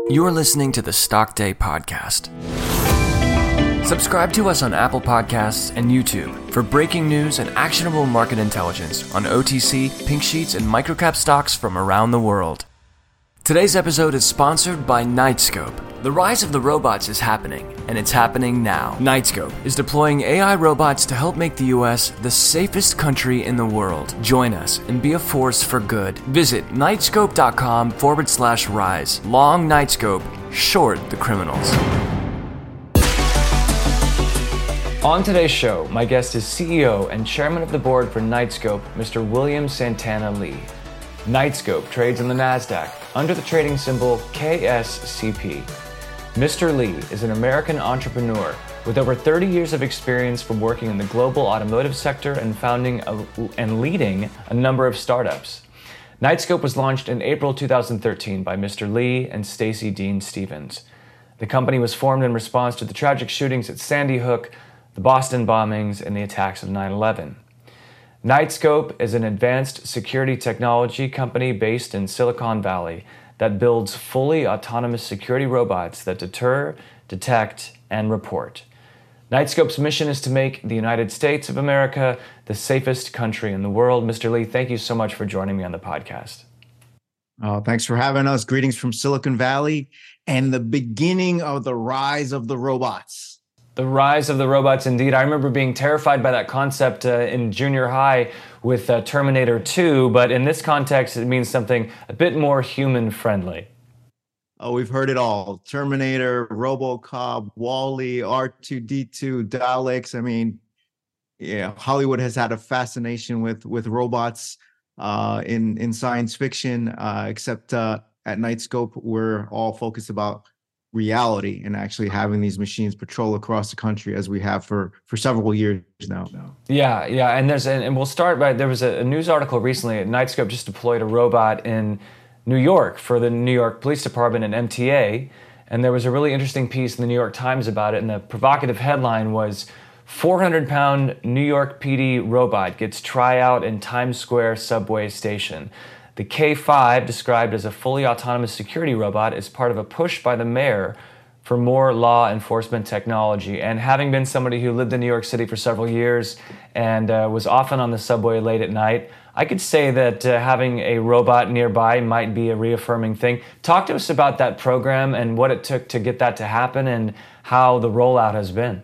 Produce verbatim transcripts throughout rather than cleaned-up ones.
You're listening to the Stock Day Podcast. Subscribe to us on Apple Podcasts and YouTube for breaking news and actionable market intelligence on O T C, pink sheets, and microcap stocks from around the world. Today's episode is sponsored by Knightscope. The rise of the robots is happening, and it's happening now. Knightscope is deploying A I robots to help make the U S the safest country in the world. Join us and be a force for good. Visit knightscope.com forward slash rise. Long Knightscope, short the criminals. On today's show, my guest is C E O and chairman of the board for Knightscope, Mister William Santana Li. Knightscope trades on the NASDAQ under the trading symbol K S C P. Mister Li is an American entrepreneur with over thirty years of experience from working in the global automotive sector and founding a, and leading a number of startups. Knightscope was launched in April two thousand thirteen by Mister Li and Stacy Dean Stevens. The company was formed in response to the tragic shootings at Sandy Hook, the Boston bombings, and the attacks of nine eleven. Knightscope is an advanced security technology company based in Silicon Valley that builds fully autonomous security robots that deter, detect, and report. Knightscope's mission is to make the United States of America the safest country in the world. Mister Li, thank you so much for joining me on the podcast. Oh, thanks for having us. Greetings from Silicon Valley and the beginning of the rise of the robots. The rise of the robots, indeed. I remember being terrified by that concept uh, in junior high with uh, Terminator two, but in this context, it means something a bit more human-friendly. Oh, we've heard it all. Terminator, RoboCop, WALL-E, R two D two, Daleks. I mean, yeah, Hollywood has had a fascination with with robots uh, in, in science fiction, uh, except uh, at Knightscope, we're all focused about reality and actually having these machines patrol across the country as we have for for several years now. Yeah, yeah, and there's and we'll start by there was a, a news article recently. Knightscope just deployed a robot in New York for the New York Police Department and M T A, and there was a really interesting piece in the New York Times about it, and the provocative headline was four hundred pound New York P D robot gets tryout in Times Square subway station. The K five, described as a fully autonomous security robot, is part of a push by the mayor for more law enforcement technology. And having been somebody who lived in New York City for several years and uh, was often on the subway late at night, I could say that uh, having a robot nearby might be a reaffirming thing. Talk to us about that program and what it took to get that to happen and how the rollout has been.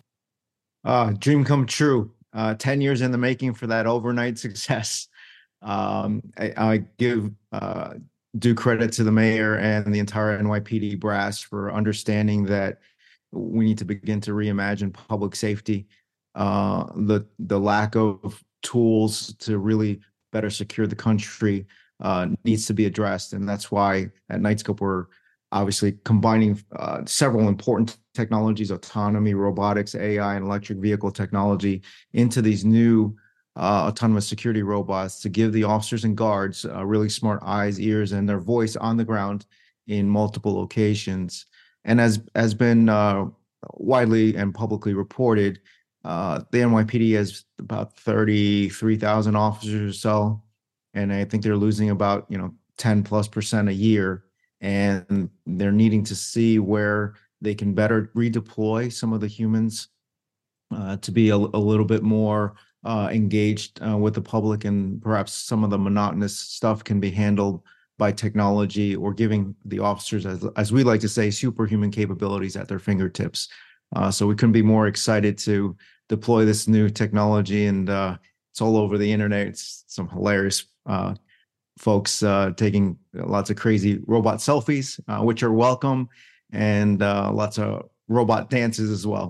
Uh, dream come true. Uh, ten years in the making for that overnight success. Um, I, I give uh, due credit to the mayor and the entire N Y P D brass for understanding that we need to begin to reimagine public safety. Uh, the the lack of tools to really better secure the country uh, needs to be addressed, and that's why at Knightscope we're obviously combining uh, several important technologies: autonomy, robotics, A I, and electric vehicle technology into these new Uh, autonomous security robots to give the officers and guards uh, really smart eyes, ears, and their voice on the ground in multiple locations. And as has been uh, widely and publicly reported, uh, the N Y P D has about thirty-three thousand officers or so, and I think they're losing about you know ten plus percent a year, and they're needing to see where they can better redeploy some of the humans uh, to be a, a little bit more Uh, engaged uh, with the public, and perhaps some of the monotonous stuff can be handled by technology, or giving the officers, as, as we like to say, superhuman capabilities at their fingertips. Uh, so we couldn't be more excited to deploy this new technology, and uh, it's all over the internet. It's some hilarious uh, folks uh, taking lots of crazy robot selfies, uh, which are welcome, and uh, lots of robot dances as well.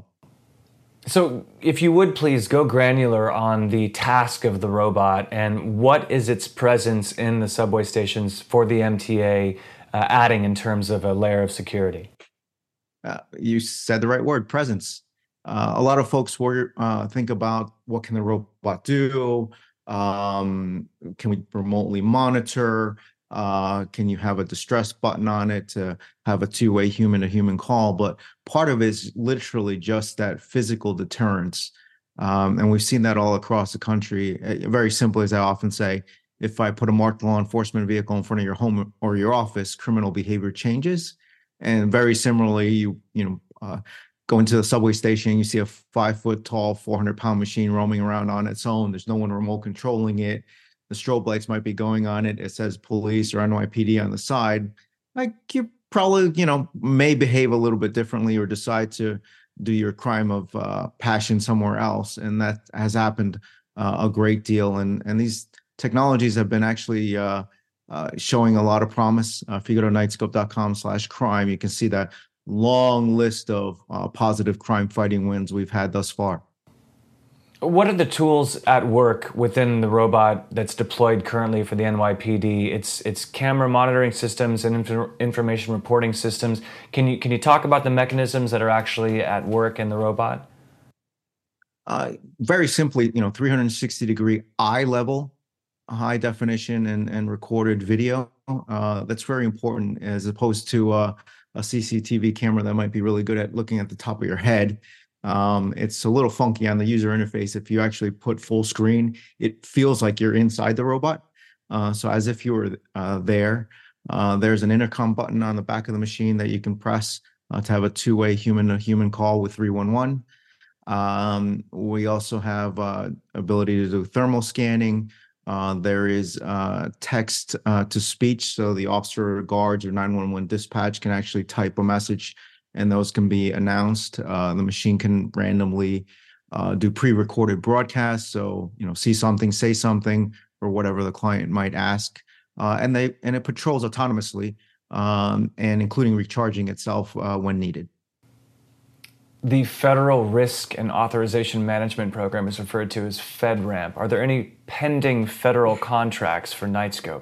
So if you would please go granular on the task of the robot and what is its presence in the subway stations for the M T A uh, adding in terms of a layer of security. Uh, you said the right word, presence. Uh, a lot of folks were, uh, think about what can the robot do? Um, can we remotely monitor? Uh, can you have a distress button on it to have a two-way human-to-human call? But part of it is literally just that physical deterrence. Um, and we've seen that all across the country. Uh, very simply, as I often say, if I put a marked law enforcement vehicle in front of your home or your office, criminal behavior changes. And very similarly, you you know uh, go into the subway station, you see a five foot tall, four hundred pound machine roaming around on its own. There's no one remote controlling it. The strobe lights might be going on it. It says police or N Y P D on the side. Like you probably you know may behave a little bit differently or decide to do your crime of uh, passion somewhere else, and that has happened uh, a great deal. And and these technologies have been actually uh, uh, showing a lot of promise. Uh, if you go to knightscope dot com slash crime, you can see that long list of uh, positive crime fighting wins we've had thus far. What are the tools at work within the robot that's deployed currently for the N Y P D? It's it's camera monitoring systems and inf- information reporting systems. Can you can you talk about the mechanisms that are actually at work in the robot? Uh, very simply, you know, three hundred sixty degree eye level, high definition and, and recorded video. Uh, that's very important as opposed to uh, a C C T V camera that might be really good at looking at the top of your head. Um, it's a little funky on the user interface. If you actually put full screen, it feels like you're inside the robot. Uh, so as if you were uh, there. Uh, there's an intercom button on the back of the machine that you can press uh, to have a two-way human-to-human call with three one one. Um, we also have uh, ability to do thermal scanning. Uh, there is uh, text uh, to speech, so the officer or guards or nine one one dispatch can actually type a message, and those can be announced. Uh, the machine can randomly uh, do pre-recorded broadcasts, so you know, see something, say something, or whatever the client might ask, uh, and they and it patrols autonomously, um, and including recharging itself uh, when needed. The Federal Risk and Authorization Management Program is referred to as FedRAMP. Are there any pending federal contracts for Knightscope?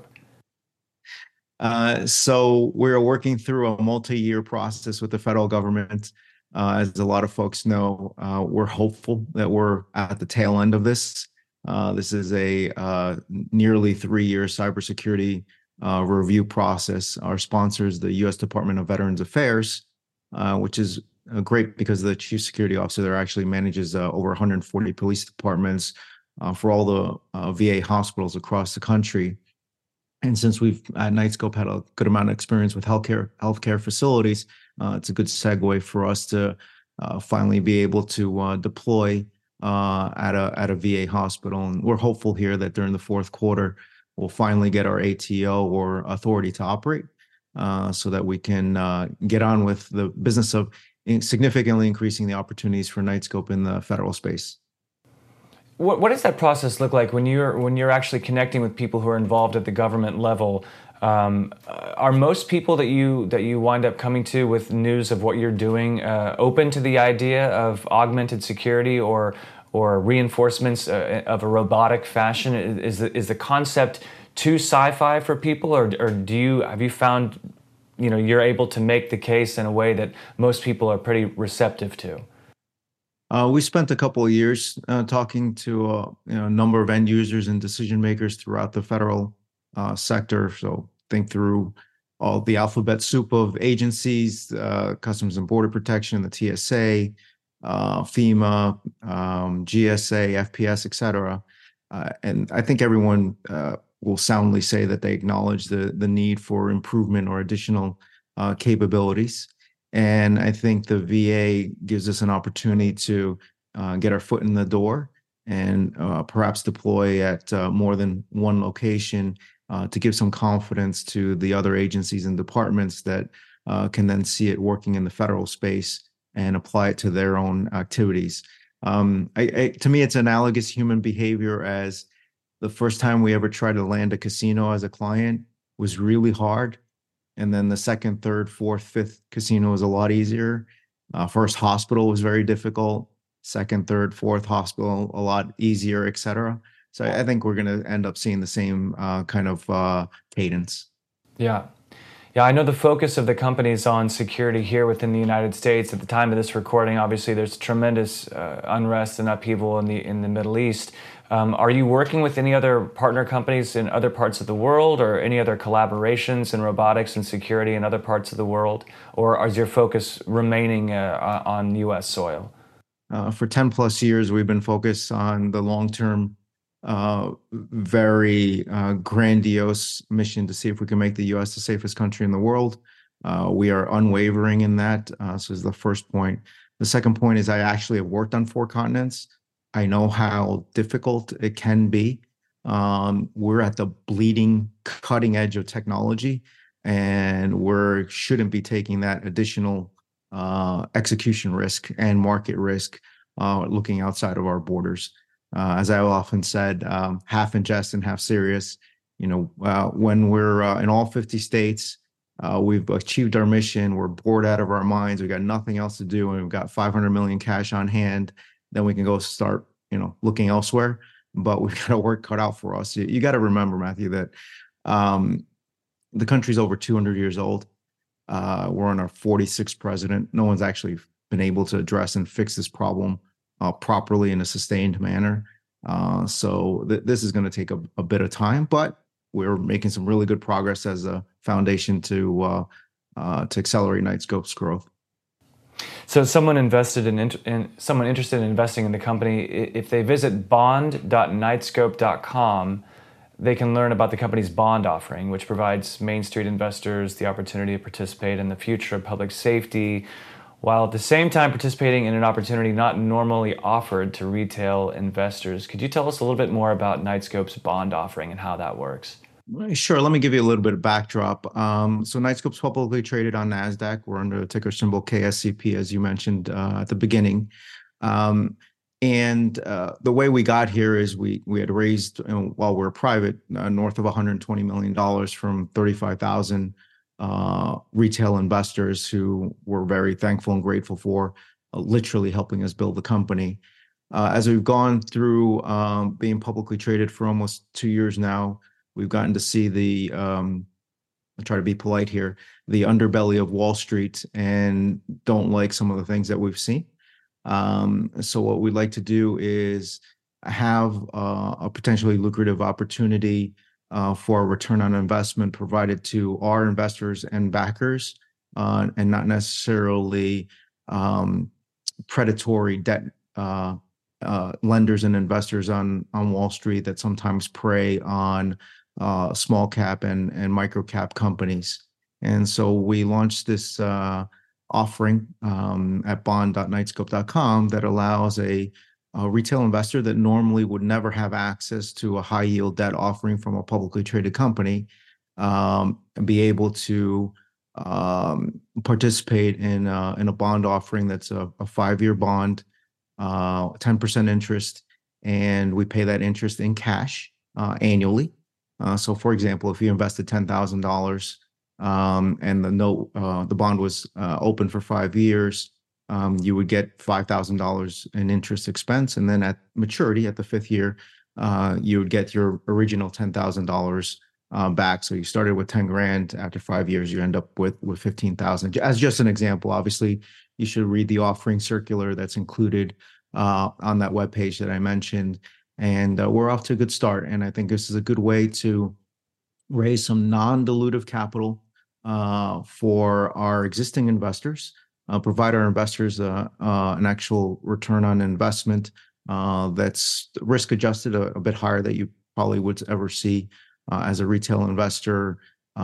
Uh, so we're working through a multi-year process with the federal government. Uh, as a lot of folks know, uh, we're hopeful that we're at the tail end of this. Uh, this is a uh, nearly three-year cybersecurity uh, review process. Our sponsor is the U S Department of Veterans Affairs, uh, which is uh, great because the chief security officer there actually manages uh, over one hundred forty police departments uh, for all the uh, V A hospitals across the country. And since we've at Knightscope had a good amount of experience with healthcare healthcare facilities, uh, it's a good segue for us to uh, finally be able to uh, deploy uh, at a at a V A hospital. And we're hopeful here that during the fourth quarter, we'll finally get our A T O or authority to operate, uh, so that we can uh, get on with the business of significantly increasing the opportunities for Knightscope in the federal space. What, what does that process look like when you're when you're actually connecting with people who are involved at the government level? Um, are most people that you that you wind up coming to with news of what you're doing uh, open to the idea of augmented security or or reinforcements uh, of a robotic fashion? Is the, is the concept too sci-fi for people, or or do you have you found you know you're able to make the case in a way that most people are pretty receptive to? Uh, we spent a couple of years uh, talking to uh, you know, a number of end users and decision makers throughout the federal uh, sector. So think through all the alphabet soup of agencies, uh, Customs and Border Protection, the T S A, uh, FEMA, um, G S A, F P S, et cetera. Uh, and I think everyone uh, will soundly say that they acknowledge the, the need for improvement or additional uh, capabilities. And I think the V A gives us an opportunity to uh, get our foot in the door and uh, perhaps deploy at uh, more than one location uh, to give some confidence to the other agencies and departments that uh, can then see it working in the federal space and apply it to their own activities. Um, I, I, to me, it's analogous human behavior as the first time we ever tried to land a casino as a client was really hard. And then the second, third, fourth, fifth casino was a lot easier. Uh, first hospital was very difficult. Second, third, fourth hospital, a lot easier, et cetera. So I think we're going to end up seeing the same uh, kind of uh, cadence. Yeah. Yeah, I know the focus of the company is on security here within the United States. At the time of this recording, obviously, there's tremendous uh, unrest and upheaval in the in the Middle East. Um, are you working with any other partner companies in other parts of the world, or any other collaborations in robotics and security in other parts of the world, or is your focus remaining uh, on U S soil? Uh, for ten plus years, we've been focused on the long-term, uh, very uh, grandiose mission to see if we can make the U S the safest country in the world. Uh, we are unwavering in that. Uh, so is the first point. The second point is I actually have worked on four continents. I know how difficult it can be. Um, we're at the bleeding, cutting edge of technology, and we shouldn't be taking that additional uh, execution risk and market risk uh, looking outside of our borders. Uh, as I often said, um, half in jest and half serious. You know, uh, when we're uh, in all fifty states, uh, we've achieved our mission. We're bored out of our minds. We got nothing else to do, and we've got five hundred million cash on hand. Then we can go start, you know, looking elsewhere. But we've got a work cut out for us. You, you got to remember, Matthew, that um, the country's over two hundred years old. Uh, we're on our forty-sixth president. No one's actually been able to address and fix this problem uh, properly in a sustained manner. Uh, so th- this is going to take a, a bit of time, but we're making some really good progress as a foundation to uh, uh, to accelerate Knightscope's growth. So, someone invested in, in someone interested in investing in the company, if they visit bond dot knightscope dot com, they can learn about the company's bond offering, which provides Main Street investors the opportunity to participate in the future of public safety, while at the same time participating in an opportunity not normally offered to retail investors. Could you tell us a little bit more about Knightscope's bond offering and how that works? Sure. Let me give you a little bit of backdrop. Um, so Knightscope's publicly traded on NASDAQ. We're under the ticker symbol K S C P, as you mentioned uh, at the beginning. Um, and uh, the way we got here is we we had raised, you know, while we we're private, uh, north of one hundred twenty million dollars from thirty-five thousand uh, retail investors who we're very thankful and grateful for uh, literally helping us build the company. Uh, as we've gone through um, being publicly traded for almost two years now, we've gotten to see the, um, I'll try to be polite here, the underbelly of Wall Street, and don't like some of the things that we've seen. Um, so what we'd like to do is have uh, a potentially lucrative opportunity uh, for a return on investment provided to our investors and backers, uh, and not necessarily um, predatory debt uh, uh, lenders and investors on on Wall Street that sometimes prey on uh, small cap and, and micro cap companies. And so we launched this uh, offering um, at bond dot knightscope dot com that allows a, a retail investor that normally would never have access to a high yield debt offering from a publicly traded company um, and be able to um, participate in, uh, in a bond offering that's a, a five-year bond, uh, ten percent interest, and we pay that interest in cash uh, annually. Uh, so, for example, if you invested ten thousand dollars um, and the note, uh, the bond was uh, open for five years, um, you would get five thousand dollars in interest expense, and then at maturity, at the fifth year, uh, you would get your original ten thousand dollars uh, back. So you started with ten grand. After five years, you end up with with fifteen thousand. As just an example, obviously, you should read the offering circular that's included uh, on that webpage that I mentioned. And uh, we're off to a good start. And I think this is a good way to raise some non-dilutive capital uh, for our existing investors, uh, provide our investors uh, uh, an actual return on investment uh, that's risk adjusted a, a bit higher than you probably would ever see uh, as a retail investor,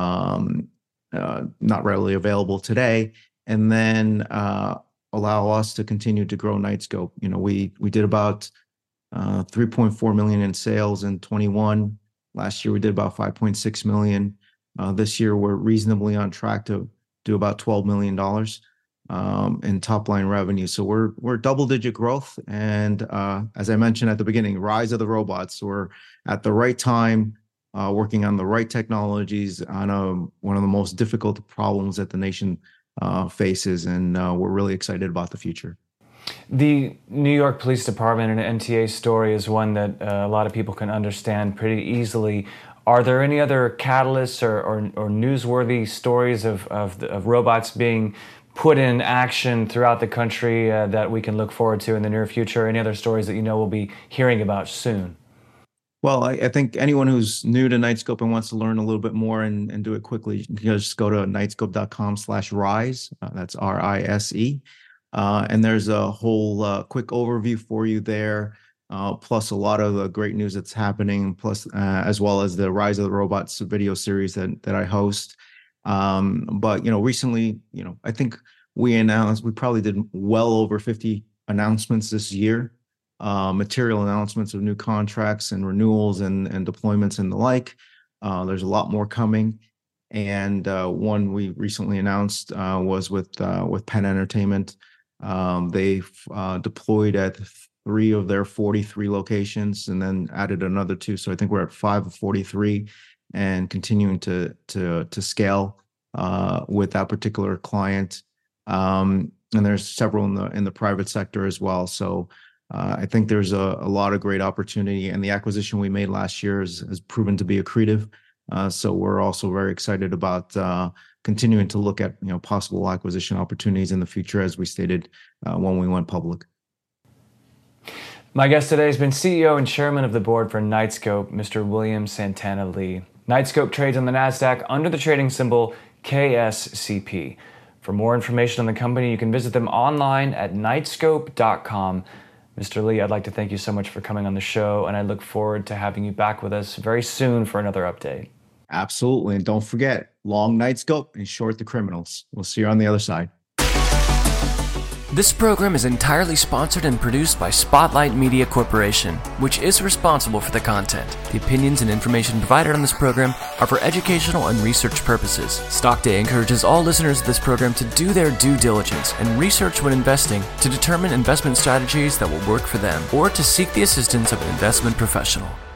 um, uh, not readily available today. And then uh, allow us to continue to grow Knightscope. You know, we we did about uh, three point four million in sales in twenty-one. Last year we did about five point six million. Uh, this year we're reasonably on track to do about twelve million dollars um, in top line revenue. So we're we're double digit growth, and uh, as I mentioned at the beginning, rise of the robots. So we're at the right time, uh, working on the right technologies on a, one of the most difficult problems that the nation uh, faces, and uh, we're really excited about the future. The New York Police Department and N T A story is one that uh, a lot of people can understand pretty easily. Are there any other catalysts or, or, or newsworthy stories of, of, of robots being put in action throughout the country uh, that we can look forward to in the near future? Any other stories that you know we'll be hearing about soon? Well, I, I think anyone who's new to Knightscope and wants to learn a little bit more and, and do it quickly, you can just go to knightscope dot com slash rise. Uh, that's R I S E. Uh, and there's a whole uh, quick overview for you there, uh, plus a lot of the great news that's happening, plus uh, as well as the Rise of the Robots video series that that I host. Um, but you know, recently, you know, I think we announced we probably did well over fifty announcements this year, uh, material announcements of new contracts and renewals and and deployments and the like. Uh, there's a lot more coming, and uh, one we recently announced uh, was with uh, with Penn Entertainment. Um, they've uh, deployed at three of their forty-three locations, and then added another two. So I think we're at five of forty-three, and continuing to to to scale uh, with that particular client. Um, and there's several in the in the private sector as well. So uh, I think there's a, a lot of great opportunity, and the acquisition we made last year has, has proven to be accretive. Uh, so we're also very excited about uh, continuing to look at you know possible acquisition opportunities in the future, as we stated uh, when we went public. My guest today has been C E O and Chairman of the Board for Knightscope, Mister William Santana Li. Knightscope trades on the NASDAQ under the trading symbol K S C P. For more information on the company, you can visit them online at knightscope dot com. Mister Li, I'd like to thank you so much for coming on the show, and I look forward to having you back with us very soon for another update. Absolutely. And don't forget, long Knightscope and short the criminals. We'll see you on the other side. This program is entirely sponsored and produced by Spotlight Media Corporation, which is responsible for the content. The opinions and information provided on this program are for educational and research purposes. Stock Day encourages all listeners of this program to do their due diligence and research when investing to determine investment strategies that will work for them, or to seek the assistance of an investment professional.